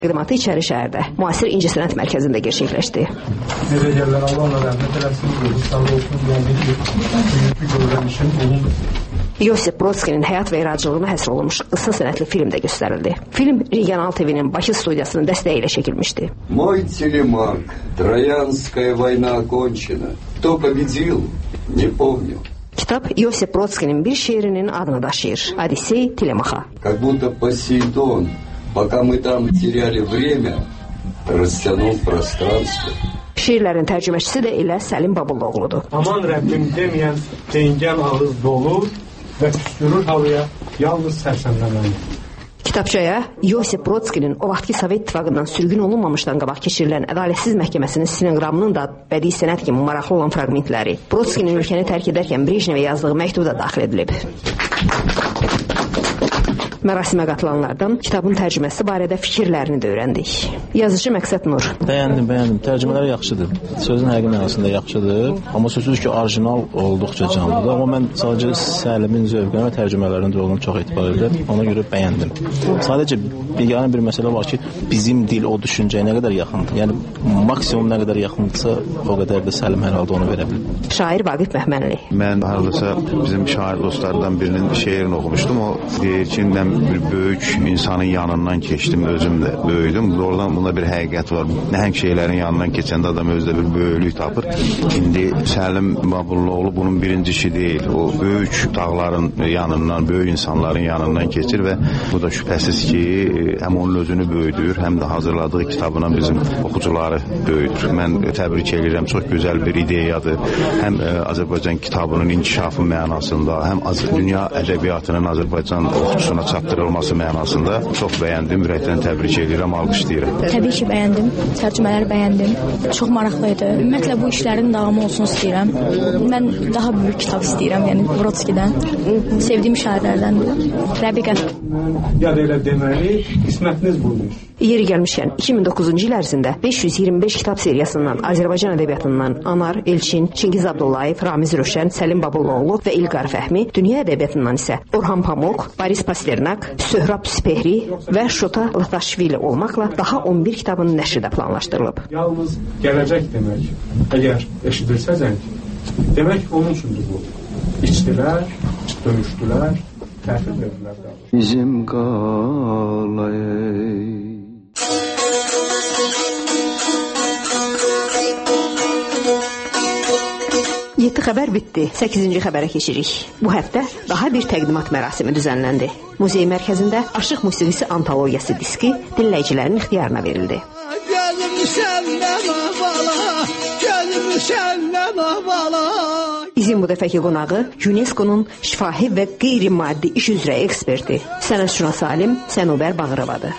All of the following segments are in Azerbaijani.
Təqdimatı İçəri şəhərdə, müasir İncəsənət mərkəzində gerçəkləşdi. Necə gəlirlər, Allah'la rəhmət eləsin, sağ olsun, büyük görülən işin olun. Yosif Brodskinin həyat və yaradıcılığına həsr olunmuş qısa sənətli film də göstərildi. Film Regional TV'nin Bakı studiyasının dəstəyi ilə çəkilmişdi. Мой телемарк, Троянская война окончена. Кто победил, не помню. Kitab Yosif Brodskinin bir şeirinin adını daşıyır. Odissey Telemaxa. Как будто Посейдон, пока мы там теряли время, растянул пространство. Şiirlərin tərcüməçisi də elə Səlim Babulluoğludur. Aman Rəbbim deməyən cengəl ağız dolu və püskürür havaya yalnız sərsəmləməni. Kitabçaya Yosif Brodskinin o vaxtki Sovet İttifaqından sürgün olunmamışdan qabaq keçirilən Ədalətsiz Məhkəməsinin stenoqramının da bədii sənət kimi maraqlı olan fraqmentləri, Brodskinin ölkəni tərk edərkən Brejnevə yazdığı məktub da daxil edilib. Mərasimə qatılanlardan kitabın tərcüməsi barədə fikirlərini də öyrəndik. Yazıcı Məqsəd Nur. Bəyəndim. Tərcümələr yaxşıdır. Sözün həqiqi mənasında yaxşıdır. Amma sözsüz ki, orijinal olduqca canlıdır. Amma mən sadəcə Səlimin zövqünə və tərcümələrinin roluna çox etibar edirəm. Ona görə bəyəndim. Sadəcə bir məsələ var ki, bizim dil o düşüncəyə nə qədər yaxındır. Yəni maksimum nə qədər yaxındırsa, o qədər də Səlim hər halda onu verə bilir. Şair Vaqif Məhmənli. Mən hardasa bizim şair dostlardan birinin şeirini oxumuşdum. O deyir ki, bir böyük insanın yanından keçdim, özüm də böyüdüm. Oradan bunda bir həqiqət var. Nəhəng şeylərin yanından keçəndə adam özdə bir böyüklük tapır. İndi Səlim Babulluoğlu bunun birincisi deyil. O böyük dağların yanından, böyük insanların yanından keçir və bu da şübhəsiz ki, həm onun özünü böyüdür, həm də hazırladığı kitabına bizim oxucuları böyüdür. Mən təbrik edirəm, çox gözəl bir ideyadır. Həm Azərbaycan kitabının inkişafı mənasında, həm dünya ədəbiyyatının Azərbaycan oxucusuna çatdırılması mənasında çox bəyəndim, ürəkdən təbrik edirəm, alqışlayıram. Təbii ki, bəyəndim. Tərcümələri bəyəndim. Çox maraqlı idi. Ümumiyyətlə bu işlərin davamı olsun istəyirəm. Mən daha böyük kitab istəyirəm, yəni Brodskidən. Sevdiyim şairlərdəndir. Rəbiqə. Ya da elə deməli, qismətiniz budur. Yeri gəlmişkən 2009-cu il ərzində 525 kitab seriyasından Azərbaycan ədəbiyyatından Anar, Elçin, Çingiz Abdullayev, Ramiz Röşən, Səlim Babulluoğlu və İlqar Fəhmi, dünya ədəbiyyatından isə Orhan Pamuk, Boris Pasternak, Söhrab Süpehri və Şota Lataşvili olmaqla daha 11 kitabın nəşri də planlaşdırılıb. Yalnız gələcək demək, əgər eşidirsəzən, demək onun üçündür bu. İçdilər, döyüşdülər, təhvil verdilər. Bizim qalayı. Yeddi xəbər bitdi. 8-ci xəbərə keçirik. Bu həftə daha bir təqdimat mərasimi düzənləndi. Muzey mərkəzində Aşıq musiqisi antologiyası diski dinləyicilərin ixtiyarına verildi. Bizim bu dəfəki qonağı UNESCO-nun şifahi və qeyri-maddi iş üzrə eksperti, sənətşünas alim Sənubər Bağırovadır.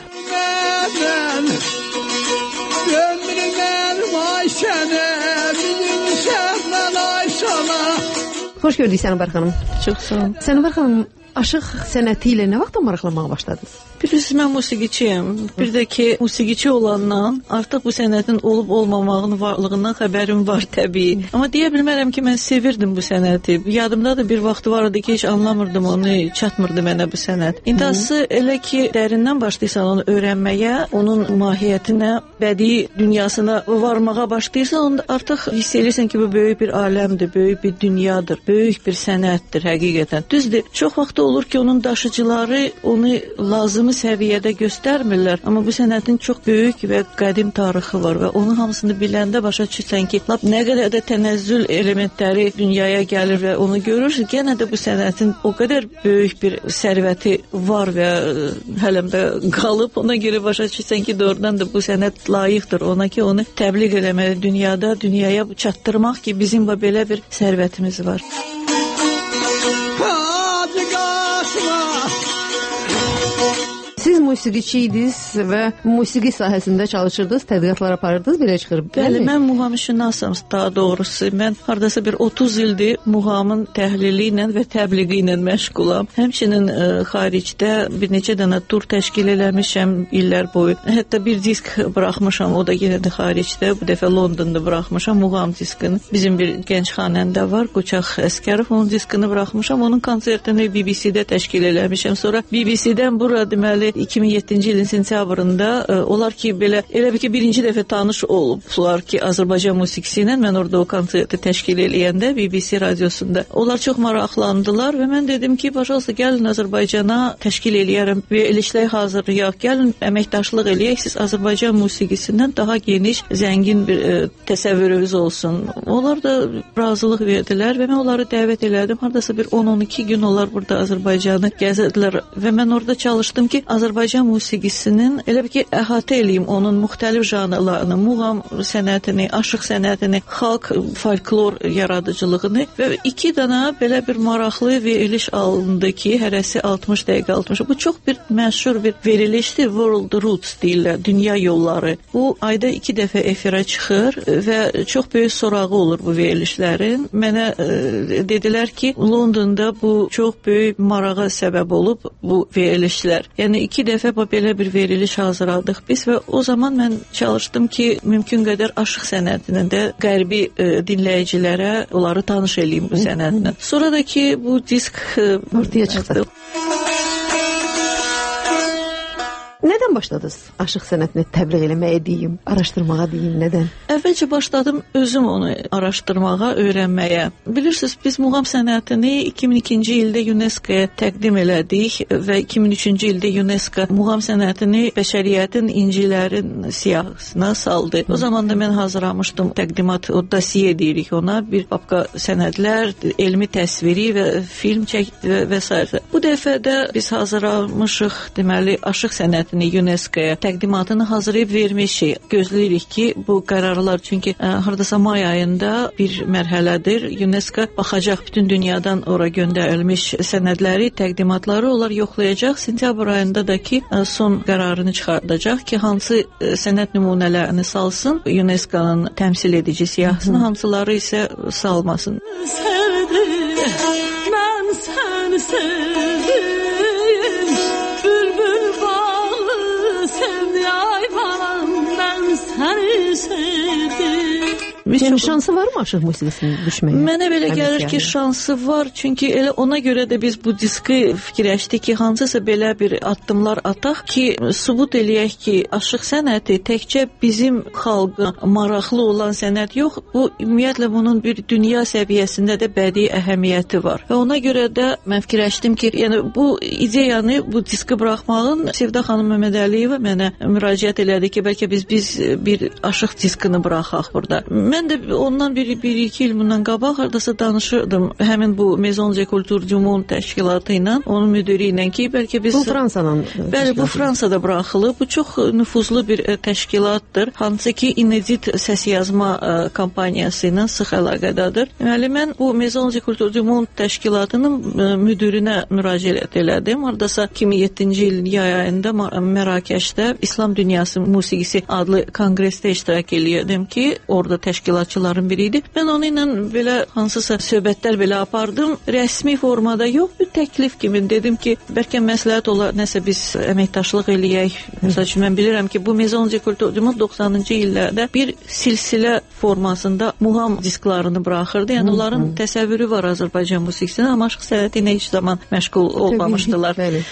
Xoş gördük Sənubər xanım. Çox sağ olun. Sənubər xanım, aşıq sənəti ilə nə vaxtdan maraqlanmağa başladınız? Bilirsiniz, mən musiqiçiyəm. Bir də ki, musiqiçi olandan artıq bu sənətin olub-olmamağının varlığından xəbərim var təbii. Amma deyə bilmərəm ki, mən sevirdim bu sənəti. Yadımda da bir vaxtı var idi ki, heç anlamırdım onu, çatmırdı mənə bu sənət. İntihası elə ki, dərindən başlayırsan onu öyrənməyə, onun mahiyyətinə, bədii dünyasına varmağa başlayırsan, onda artıq hiss edirsən ki, bu böyük bir aləmdir, böyük bir dünyadır, böyük bir sənətdir həqiqətən. Düzdür, çox vaxt olur ki, onun daşıcıları onu lazımı səviyyədə göstərmirlər, amma bu sənətin çox böyük və qədim tarixi var və onun hamısını biləndə başa düşürsən ki, nə qədər də tənəzzül elementləri dünyaya gəlir və onu görürsən, yenə də bu sənətin o qədər böyük bir sərvəti var və hələm də qalıb, ona görə başa düşürsən ki, doğrudan da bu sənət layiqdir ona ki, onu təbliğ eləməli dünyaya çatdırmaq ki, bizim belə bir sərvətimiz var. Siz musiqiçiydiniz və musiqi sahəsində çalışırdınız, tədqiqatlar aparırdınız, belə çıxır. Bəli, mən muğamşünasam, daha doğrusu. Mən hardasa bir 30 ildir muğamın təhlili ilə və təbliği ilə məşğulam. Həmçinin xaricdə bir neçə dənə tur təşkil eləmişəm illər boyu. Hətta bir disk buraxmışam, o da yenə də xaricdə. Bu dəfə Londonda buraxmışam muğam diskini. Bizim bir gənc xanəndə var, Qoçaq Əskərov, onun diskini buraxmışam. Onun konsertini BBC-də təşkil eləmişəm. Sonra BBC-dən bura deməli 2000 2007-ci ilin sentyabrında onlar ki belə elə bir ki birinci dəfə tanış olublar ki Azərbaycan musiqisi ilə. Mən orada o konserti təşkil eləyəndə BBC radiosunda onlar çox maraqlandılar və mən dedim ki, "Pajalsa gəlin Azərbaycana təşkil eləyərəm və elişlər hazırlayaq. Gəlin əməkdaşlıq eləyək. Siz Azərbaycan musiqisindən daha geniş, zəngin bir təsəvvürünüz olsun." Onlar da razılıq verdilər və mən onları dəvət elədim. Hardasa bir 10-12 gün onlar burada Azərbaycanı gəzirdilər və mən orada çalışdım ki, Azərbaycan musiqisinin elə bir ki əhatə eləyim onun müxtəlif janrlarını, muğam sənətini, aşıq sənətini, xalq folklor yaradıcılığını və 2 dənə belə bir maraqlı veriliş alındı ki, hərəsi 60 dəqiqə 60. Bu çox bir məşhur bir verilişdir. World Roots deyirlər, dünya yolları. Bu ayda 2 dəfə efirə çıxır və çox böyük sorağı olur bu verilişlərin. Mənə dedilər ki, Londonda bu çox böyük marağa səbəb olub bu verilişlər. Yəni 2 dəfə belə bir veriliş hazırladıq biz və o zaman mən çalışdım ki, mümkün qədər aşıq sənətinin də qərbi dinləyicilərə onları tanış eləyim bu sənətlə. Sonra da ki bu disk ortaya çıxdı. Nədən başladınız aşıq sənətini təbliğ eləməyə deyim, araşdırmağa deyim, nədən? Əvvəlcə başladım özüm onu araşdırmağa, öyrənməyə. Bilirsiniz, biz muğam sənətini 2002-ci ildə UNESCO-ya təqdim elədik və 2003-cü ildə UNESCO muğam sənətini bəşəriyyətin incilərin siyahısına saldı. O zaman da mən hazırlamışdım təqdimat, o dosiye deyirik ona, bir papka sənədlər, elmi təsviri və film çəkdi və s. Bu dəfə də biz hazırlamışıq, deməli, aşıq sənəti UNESCO-ya təqdimatını hazırlayıb vermişik. Gözləyirik ki, bu qərarlar, çünki hardasa may ayında bir mərhələdir. UNESCO baxacaq bütün dünyadan ora göndərilmiş sənədləri, təqdimatları onlar yoxlayacaq. Sentyabr ayında da ki, son qərarını çıxardacaq ki, hansı sənət nümunələrini salsın UNESCO-nun təmsil edici siyahısına, hansıları isə salmasın. Sevdim, mən səni sevdim, bülbül sevdi ay balam, mən səni sevdim. Yəni şansı varmı aşıq musiqisinin düşməyə? Mənə belə gəlir ki, şansı var. Çünki elə ona görə də biz bu diski fikirləşdik ki, hansısa belə bir addımlar ataq ki, sübut eləyək ki, aşıq sənəti təkcə bizim xalqa maraqlı olan sənət yox, bu ümumiyyətlə bunun bir dünya səviyyəsində də bədii əhəmiyyəti var. Və ona görə də mən fikirləşdim ki, yəni bu ideyanı, bu diski buraxmağın Sevda xanım Məmmədəliyeva mənə müraciət elədi ki, bəlkə biz bir aşıq diskini buraxaq burada. Mən də ondan bir-iki il bundan qabaq hardasa danışırdım həmin bu Maison de Culture du Monde təşkilatı ilə, onun müdiri ilə ki, bəlkə biz... Bu Fransanın... Bəli, bu Fransada buraxılıb. Bu çox nüfuzlu bir təşkilatdır. Hansı ki, İnedit səs yazma kampaniyası ilə sıx əlaqədədir. Deməli, mən bu Maison de Culture du Monde təşkilatının müdirinə müraciət elədim. Hardasa 2007-ci ilin yay ayında Mərakeşdə İslam Dünyası Musiqisi adlı konqresdə iştirak eləyirdim ki, orada təşkilatçıların biri idi. Mən onu ilə belə hansısa söhbətlər belə apardım. Rəsmi formada yox, bir təklif kimi dedim ki, bəlkə məsləhət olar, nəsə biz əməkdaşlıq eləyək. Məsəl üçün mən bilirəm ki, bu Maison de Culture du Monde 90-cı illərdə bir silsilə formasında muğam disklarını buraxırdı. Yəni onların təsəvvürü var Azərbaycan musiqisinə, amma aşıq sənəti ilə heç zaman məşğul olmamışdılar. Bəli.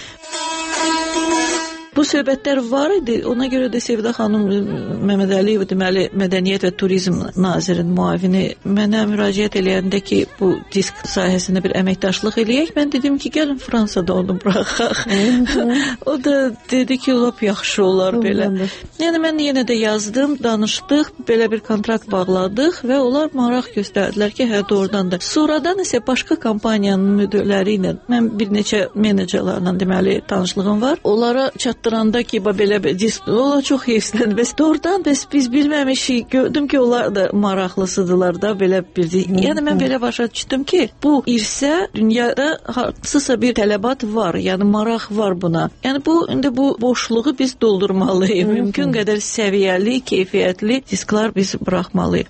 Bu söhbətlər var idi. Ona görə də Sevda xanım Məmmədəliyeva, deməli, Mədəniyyət və Turizm nazirinin müavini mənə müraciət eləyəndə ki, bu disk sahəsində bir əməkdaşlıq eləyək. Mən dedim ki, gəlin Fransada onu buraxaq. O da dedi ki, lap yaxşı olar belə. Yəni mən yenə də yazdım, danışdıq, belə bir kontrakt bağladıq və onlar maraq göstərdilər ki, hə, doğrudan da. Sonradan isə başqa kompaniyanın müdirləri ilə mən bir neçə menecerlərlə, deməli, tanışlığım var. Onlara çatdıranda ki, belə bir disk, onlar çox heyfsləndi. Bəs doğrudan biz bilməmişik, gördüm ki, onlar da maraqlısıdırlar da belə bir. Yəni mən belə başa düşdüm ki, bu irsə dünyada hansısa bir tələbat var, yəni maraq var buna. Yəni indi bu boşluğu biz doldurmalıyıq. Mümkün qədər səviyyəli, keyfiyyətli disklar biz buraxmalıyıq.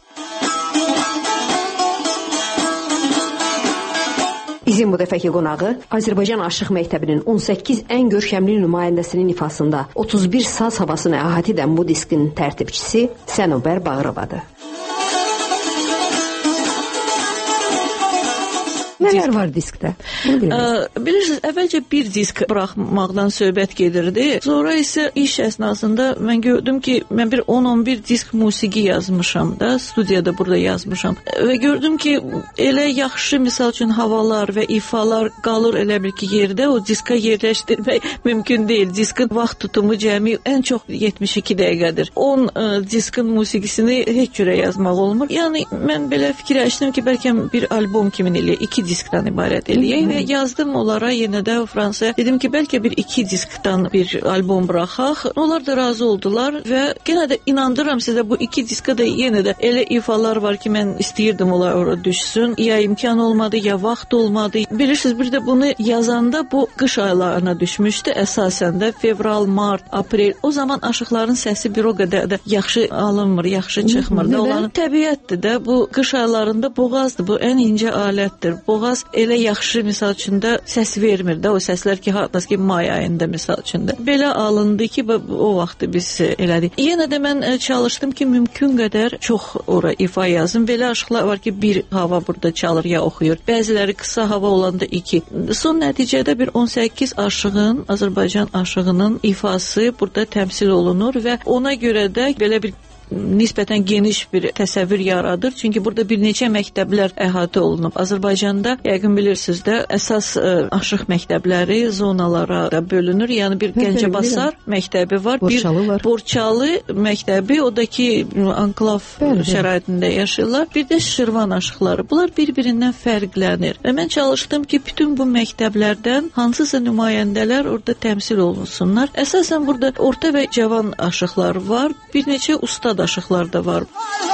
Bizim bu dəfəki qonağı Azərbaycan Aşıq Məktəbinin 18 ən görkəmli nümayəndəsinin ifasında 31 saz havasını əhatə edən bu diskin tərtibçisi Sənubər Bağırovadır. Nələr var diskdə? Bilirsiniz, əvvəlcə bir disk buraxmaqdan söhbət gedirdi. Sonra isə iş əsnasında mən gördüm ki, mən bir 10-11 disk musiqi yazmışam da, studiyada burada yazmışam. Və gördüm ki, elə yaxşı, misal üçün havalar və ifalar qalır elə bir ki, yerdə o diska yerləşdirmək mümkün deyil. Diskin vaxt tutumu cəmi ən çox 72 dəqiqədir. 10 diskin musiqisini heç cürə yazmaq olmur. Yəni mən belə fikirləşdim ki, bəlkə bir albom kimi eləyək, 2 diskdən ibarət eləyək və yazdım onlara yenə də Fransaya. Dedim ki, bəlkə bir 2 diskdən bir albom buraxaq. Onlar da razı oldular və yenə də inandıram sizə, bu 2 diskə də yenə də elə ifalar var ki, mən istəyirdim onlar ora düşsün. Ya imkan olmadı, ya vaxt olmadı. Bilirsiniz, bir də bunu yazanda bu qış aylarına düşmüşdü əsasən də. Fevral, mart, aprel. O zaman aşıqların səsi bir o qədər də yaxşı alınmır, yaxşı çıxmır da. Onların təbiətdir də. Bu qış aylarında boğazdır. Bu ən incə alətdir. Boğaz elə yaxşı misal üçün də səs vermir də. O səslər ki, hatta ki may ayında misal üçün də. Belə alındı ki, o vaxtı biz elədik. Yenə də mən çalışdım ki, mümkün qədər çox ora ifa yazım. Belə aşıqlar var ki, bir hava burada çalır ya oxuyur. Bəziləri qısa hava olanda 2. Son nəticədə bir 18 aşığın, Azərbaycan aşığının ifası burada təmsil olunur və ona görə də belə bir nisbətən geniş bir təsəvvür yaradır. Çünki burada bir neçə məktəblər əhatə olunub. Azərbaycanda, yəqin bilirsiniz də, əsas aşıq məktəbləri zonalara da bölünür. Yəni bir Gəncəbasar məktəbi var, Borçalı var. Borçalı məktəbi, o da ki anklav şəraitində yaşayırlar. Bir də Şirvan aşıqları. Bunlar bir-birindən fərqlənir. Və mən çalışdım ki, bütün bu məktəblərdən hansısa nümayəndələr orada təmsil olunsunlar. Əsasən burada orta və cavan aşıqlar var. Bir neçə ustad aşıqlar da var.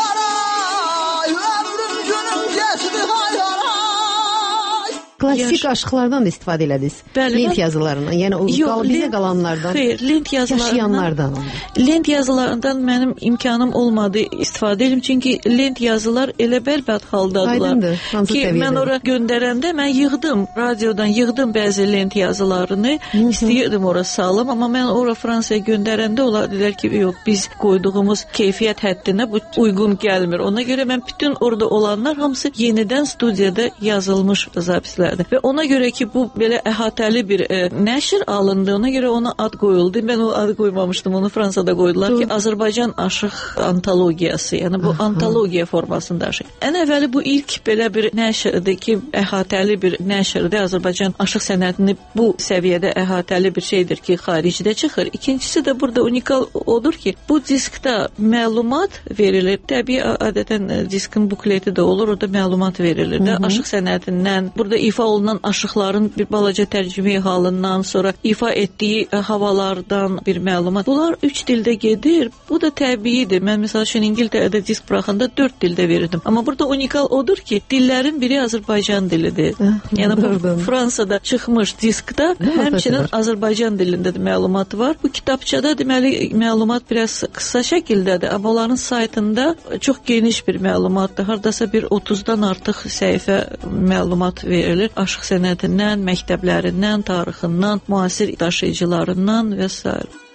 Klassik aşıqlardan da istifadə elədiniz. Lent yazılarından, yəni o bizə qalanlardan, xeyr, lent yaşayanlardan. Lent yazılarından mənim imkanım olmadı istifadə edim, çünki lent yazılar elə bərbad haldadılar ki, mən ora göndərəndə mən yığdım, radiodan yığdım bəzi lent yazılarını, istəyirdim ora salım, amma mən ora Fransaya göndərəndə onlar dedilər ki, yox, biz qoyduğumuz keyfiyyət həddinə bu uyğun gəlmir. Ona görə mən bütün orada olanlar hamısı yenidən studiyada yazılmış zapislər. Və ona görə ki, bu belə əhatəli bir nəşr alındı, ona görə ona ad qoyuldu. Mən o adı qoymamışdım, onu Fransada qoydular ki, Azərbaycan aşıq antologiyası, yəni bu antologiya formasında aşıq. Ən əvvəli bu ilk belə bir nəşrdir ki, əhatəli bir nəşrdir. Azərbaycan aşıq sənətini bu səviyyədə əhatəli bir şeydir ki, xaricdə çıxır. İkincisi də burada unikal odur ki, bu diskdə məlumat verilir. Təbii adətən diskin bukleti də olur, orada məlumat verilir də. Aşıq sənətindən, burada ifa olunan aşıqların bir balaca tərcümə halından, sonra ifa etdiyi havalardan bir məlumat. Bunlar 3 dildə gedir. Bu da təbiidir. Mən məsəl üçün İngiltərədə disk buraxanda 4 dildə verirdim. Amma burada unikal odur ki, dillərin biri Azərbaycan dilidir. Yəni bu Fransada çıxmış diskdə həmçinin Azərbaycan dilində də məlumat var. Bu kitabçada deməli məlumat biraz qısa şəkildədir, amma onların saytında çox geniş bir məlumatdır. Hardasa bir 30-dan artıq səhifə məlumat verilir. Aşıq sənətindən, məktəblərindən, tarixindən, müasir daşıyıcılarından və s.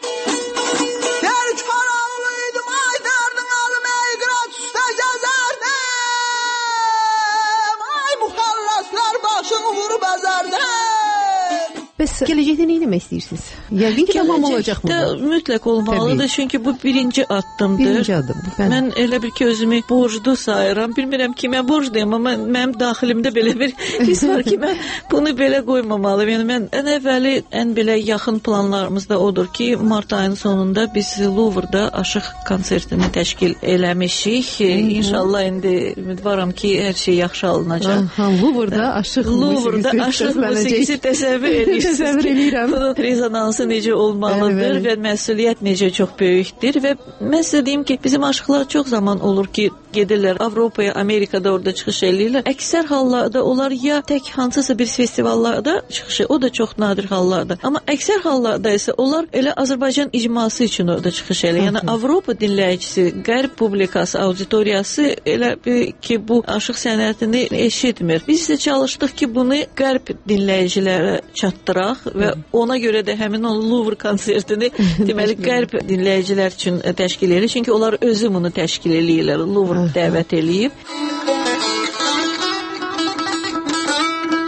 Bəs gələcəkdə nə etmək istəyirsiniz? Yəqin ki, tamam olacaq mı? Mütləq olmalıdır, çünki bu birinci addımdır. Birinci addım. Mən elə bir ki, özümü borclu sayıram. Bilmirəm kimə borcluyam, amma mənim daxilimdə belə bir his var ki, mən bunu belə qoymamalıyım. Yəni mən ən əvvəli, ən belə yaxın planlarımızda odur ki, mart ayının sonunda biz Louvre'da aşıq konsertini təşkil eləmişik. İnşallah indi ümidvaram ki, hər şey yaxşı alınacaq. Louvre'da aşıq musiqisi təsəvvür edirsiniz. Təsəvvür edirəm. Bunun rezonansı necə olmalıdır və məsuliyyət necə çox böyükdür və mən sizə deyim ki, bizim aşıqlar çox zaman olur ki, gedirlər Avropaya, Amerikada orada çıxış eləyirlər. Əksər hallarda onlar ya tək hansısa bir festivallarda çıxışı, o da çox nadir hallardır. Amma əksər hallarda isə onlar elə Azərbaycan icması üçün orada çıxış eləyir. Yəni Avropa dinləyicisi, qərb publikası, auditoriyası elə ki, bu aşıq sənətini eşitmir. Biz isə çalışdıq ki, bunu qərb dinləyicilərə çatdıraq və ona görə də həmin o Louvre konsertini deməli qərb dinləyicilər üçün təşkil edir. Çünki onlar özü bunu təşkil eləyirlər. Louvre dəvət eləyib.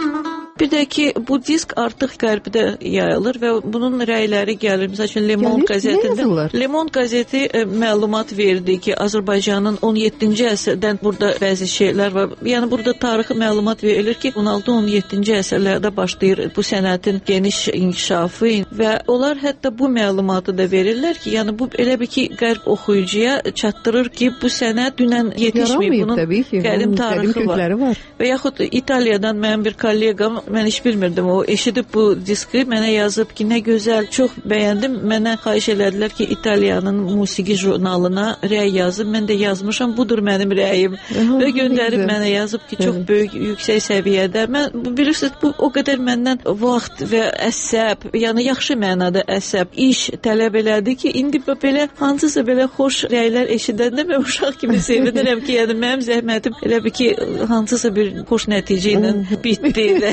Bir də ki, bu disk artıq qərbdə yayılır və bunun rəyləri gəlir. Məsəl üçün Lemon qəzeti məlumat verdi ki, Azərbaycanın 17-ci əsrdən burada bəzi şeylər var. Yəni burada tarixi məlumat verilir ki, 16-17-ci əsrlərdə başlayır bu sənətin geniş inkişafı və onlar hətta bu məlumatı da verirlər ki, yəni bu elə bir ki, qərb oxuyucuya çatdırır ki, bu sənət dünən yetişməyib. Bunun qədim tarixi var. Və yaxud İtaliyadan mənim bir kollegam, mən heç bilmirdim, o eşidib bu diski, mənə yazıb ki, nə gözəl, çox bəyəndim. Mənə xahiş elədilər ki, İtaliyanın musiqi jurnalına rəy yazıb. Mən də yazmışam, budur mənim rəyim. Və göndərib mənə yazıb ki, çox böyük, yüksək səviyyədə. Mən bilirsiniz, bu o qədər məndən vaxt və əsəb, yəni yaxşı mənada əsəb, iş tələb elədi ki, indi belə hansısa belə xoş rəylər eşidəndə mən uşaq kimi sevinirəm ki, yəni mənim zəhmətim elə bir ki, hansısa bir xoş nəticə ilə bitdi də.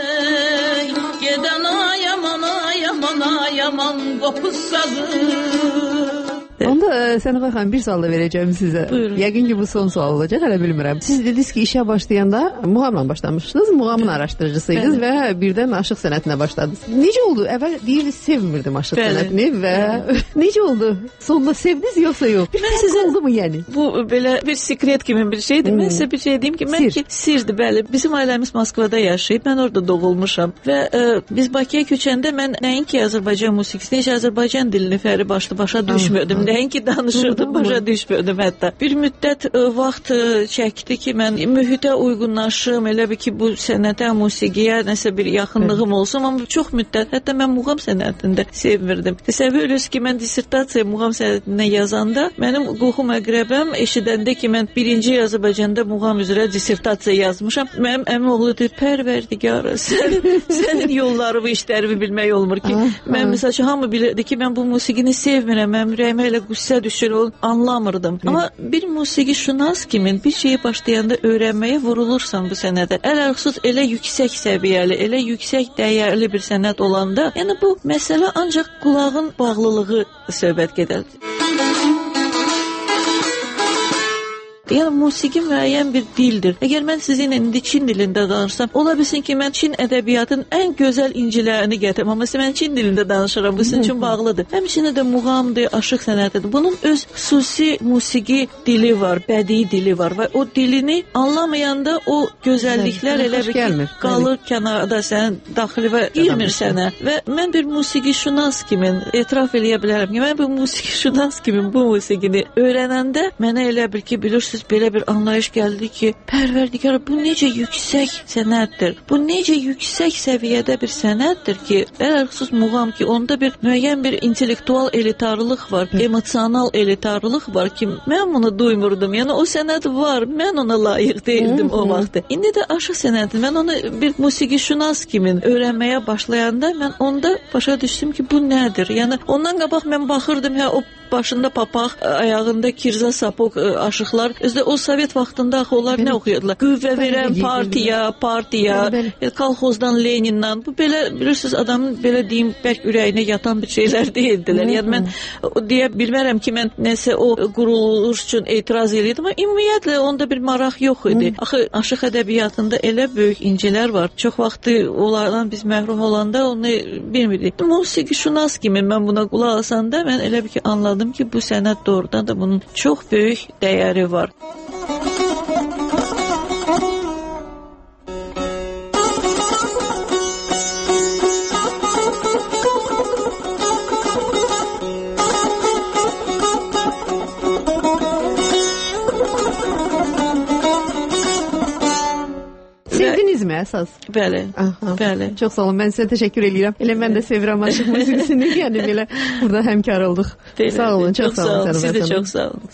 Gedən yaman qopuz sazı. Onda Sənağa xanım bir sual da verəcəm sizə. Buyurun. Yəqin ki, bu son sual olacaq, hələ bilmirəm. Siz dediniz ki, işə başlayanda muğamla başlamışsınız, muğamın araşdırıcısıydınız və birdən aşıq sənətinə başladınız. Necə oldu? Əvvəl deyirdiniz, sevmirdim aşıq sənətini və necə oldu? Sonunda sevdiniz yoxsa yox? Bir fərq oldu mu yəni? Bu belə bir sekret kimi bir şeydir. Mən sizə bir şey deyim ki, mən ki, sirdir, bəli. Bizim ailəmiz Moskvada yaşayıb, mən orada doğulmuşam və biz Bakıya köçəndə mən nəinki Azərbaycan musiqisini, heç Azərbaycan dilini fəri başa düşmürdüm. Nəinki danışırdım, başa düşmürdüm hətta. Bir müddət vaxt çəkdi ki, mən mühitə uyğunlaşım, elə bir ki, bu sənətə, musiqiyə nəsə bir yaxınlığım olsun, amma çox müddət, hətta mən muğam sənətində sevmirdim. Təsəvvür edirsiniz ki, mən dissertasiya muğam sənətində yazanda, mənim qohum əqrəbəm eşidəndə ki, mən birinci Azərbaycanda muğam üzrə dissertasiya yazmışam, mənim əmi oğlu deyir, Pərverdigar, sənin yollarımı, işlərimi bilmək olmur ki, mən məsəl üçün, hamı bilirdi ki, mən bu musiqini sevmirəm, mənim ürəyimə elə qüssə düşür, onu anlamırdım. Amma bir musiqi şünas kimi bir şeyi başlayanda öyrənməyə vurulursan bu sənətə. Ələlxüsus elə yüksək səviyyəli, elə yüksək dəyərli bir sənət olanda, yəni bu məsələ ancaq qulağın bağlılığı söhbət gedər. Yəni musiqi müəyyən bir dildir. Əgər mən sizinlə indi Çin dilində danışsam, ola bilsin ki, mən Çin ədəbiyyatının ən gözəl incilərini gətirim, amma mən Çin dilində danışıram, bu sizin üçün bağlıdır. Həmçinin də muğamdır, aşıq sənətidir. Bunun öz xüsusi musiqi dili var, bədii dili var və o dilini anlamayanda o gözəlliklər elə bir ki, qalır kənarda, sən daxilə girmir sənə. Və mən bir musiqi şünas kimi etiraf eləyə bilərəm ki, mən bir musiqi şünas kimi bu musiqini öyrənəndə mənə elə bir ki, bilirsiniz, belə bir anlayış gəldi ki, Pərverdigar, bu necə yüksək sənətdir. Bu necə yüksək səviyyədə bir sənətdir ki, ələlxüsus muğam ki, onda bir müəyyən bir intellektual elitarlıq var, emosional elitarlıq var ki, mən bunu duymurdum. Yəni o sənət var, mən ona layiq deyildim o vaxtı. İndi də aşıq sənəti, mən onu bir musiqi şünas kimi öyrənməyə başlayanda mən onda başa düşdüm ki, bu nədir? Yəni ondan qabaq mən baxırdım, o başında papaq, ayağında kirza sapok aşıqlar. Özdə o Sovet vaxtında axı onlar nə oxuyurdular? Qüvvə verən partiya, kolxozdan Lenindən. Bu belə, bilirsiniz, adamın belə deyim, bəlkə ürəyinə yatan bir şeylər deyildilər. Yəni mən deyə bilmərəm ki, mən nəsə o quruluş üçün etiraz edirdim, amma ümumiyyətlə onda bir maraq yox idi. Axı aşıq ədəbiyyatında elə böyük incilər var. Çox vaxtı onlardan biz məhrum olanda onu bilmirdik. Musiqi şünas kimi mən buna qulaq asanda mən elə bir ki, anladım ki, bu sənət doğrudan da bunun çox böyük dəyəri var. Sevdinizmi əsas? Bəli. Bəli. Çox sağ olun. Mən sizə təşəkkür edirəm. Elə mən də sevirəm aşıq musiqisini. Yəni belə burada həmkar olduq. Sağ olun. Çox sağ olun. Siz də çox sağ olun.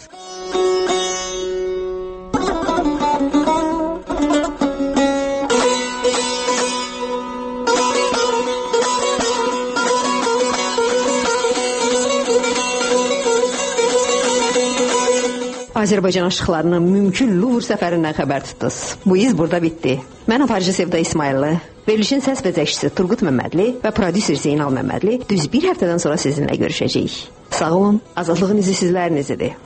Azərbaycan aşıqlarının mümkün Luvr səfərindən xəbər tutdunuz. Bu iz burada bitdi. Mən aparıcı Sevda İsmayıllı, verilişin səs bəzəkçisi Turqut Məmmədli və prodüser Zeynal Məmmədli düz bir həftədən sonra sizinlə görüşəcəyik. Sağ olun, azadlığın izi sizlərin izidir.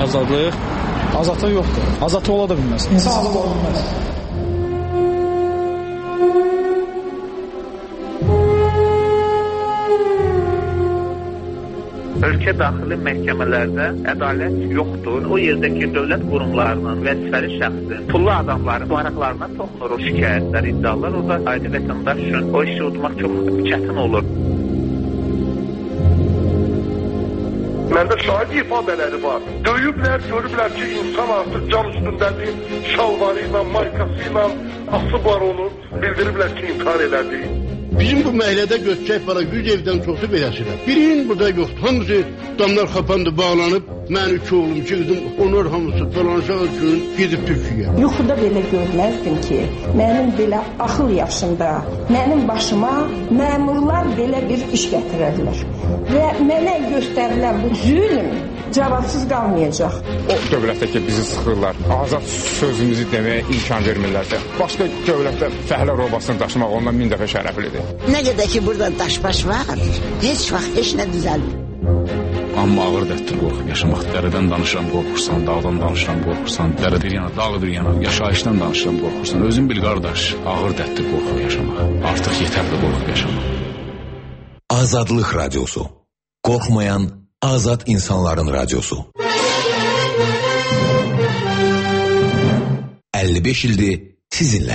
Azadlıq? Azadlıq yoxdur. Azadlıq ola da bilməz. İnsan azad ola bilməz. Ölkə daxili məhkəmələrdə ədalət yoxdur. O yerdəki dövlət qurumlarının vəzifəli şəxsin, pullu adamların maraqlarına toxunur o şikayətlər, iddialar. O da adi vətəndaş üçün o işi udmaq çox çətin olur. Məndə şahid ifadələri var. Döyüblər, görüblər ki, insan artıq can üstündədir, şalvarı ilə, maykası ilə asıb var onu, bildiriblər ki, intihar elədi. Bizim bu məhəllədə götürək var, 100 evdən çoxu beləsidir. Birinin burada yoxdur. Hamısı damlar xapandı, bağlanıb. Mən 2 oğlum, 2 qızım, onlar hamısı dolanışaq üçün gedib Türkiyəyə. Yuxuda belə görməzdim ki, mənim belə axıl yaşında, mənim başıma məmurlar belə bir iş gətirərlər. Və mənə göstərilən bu zülm cavabsız qalmayacaq. O dövlətdə ki, bizi sıxırlar, azad sözümüzü deməyə imkan vermirlərsə, başqa dövlətdə fəhlə robasını daşımaq ondan 1000 dəfə şərəflidir. Nə qədər ki, burada daş-baş var, heç vaxt heç nə düzəlmir. Amma ağır dətdir qorxub yaşamaq. Dərədən danışıram, qorxursan, dağdan danışıram, qorxursan, dərə bir yana, dağ bir yana, yaşayışdan danışıram, qorxursan. Özün bil, qardaş, ağır dətdir qorxub yaşamaq. Artıq yetərli qorxub yaşamaq. Azadlıq Radyosu. Qorxmayan azad insanların radyosu. 55 ildir sizinlə.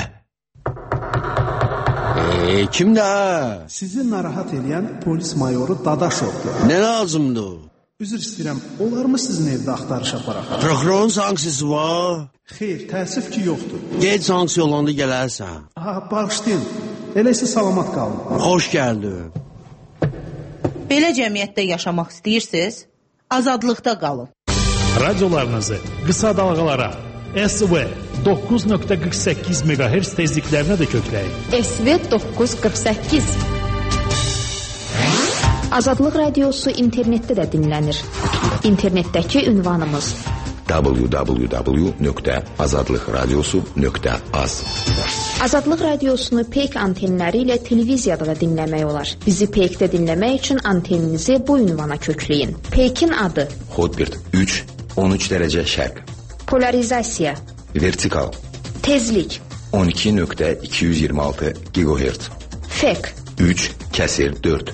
Kimdə ha? Sizi narahat edən polis mayoru Dadaşovdur. Nə lazımdır? Üzr istəyirəm, olar mı sizin evdə axtarış aparaq? Prokurorun sanksiyası var? Xeyr, təəssüf ki, yoxdur. Gec sanksiya olanda gələrsən. Bağışlayın, elə isə salamat qalın. Xoş gəldin. Belə cəmiyyətdə yaşamaq istəyirsiniz? Azadlıqda qalın. Radiolarınızı qısa dalğalara SV 9.48 MHz tezliklərinə də kökləyin. SV 948. Azadlıq Radiosu internetdə də dinlənir. İnternetdəki ünvanımız www.azadlıqradiosu.az. Azadlıq Radiosunu peyk antenləri ilə televiziyada da dinləmək olar. Bizi peykdə dinləmək üçün anteninizi bu ünvana kökləyin. Peykin adı Hotbird 3, 13 dərəcə şərq. Polarizasiya. Vertikal. Tezlik 12.226 GHz. Fek 3/4.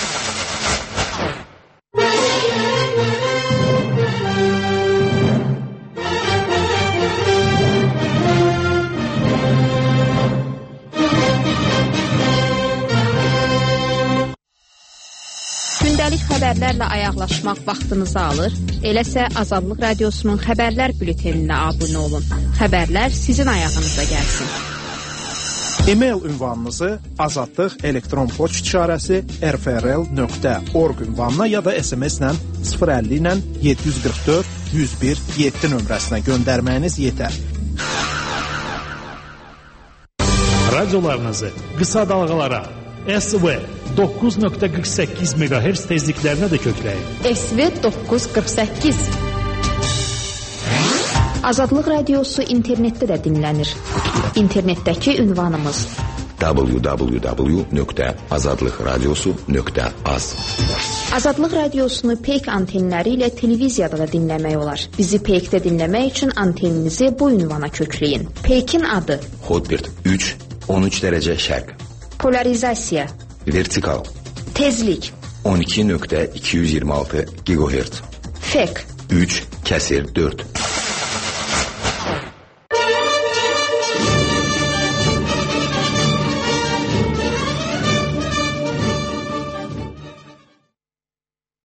Gündəlik xəbərlərlə ayaqlaşmaq vaxtınızı alır. Eləsə Azadlıq Radiosunun xəbərlər bülteninə abunə olun. Xəbərlər sizin ayağınıza gəlsin. E-mail ünvanınızı azadlıq elektron poçt işarəsi rfrl.org ünvanına ya da SMS-lə 050 ilə 744 101 7 nömrəsinə göndərməyiniz yetər. Radiolarınızı qısa dalğalara SV 9.48 MHz tezliklərinə də kökləyin. SV 948. Azadlıq Radiosu internetdə də dinlənir. İnternetdəki ünvanımız www.azadlıqradiosu.az. Azadlıq Radiosunu peyk antenləri ilə televiziyada da dinləmək olar. Bizi peykdə dinləmək üçün anteninizi bu ünvana kökləyin. Peykin adı Hotbird 3, 13 dərəcə şərq. Polarizasiya. Vertikal. Tezlik 12.226 GHz. Fek 3/4.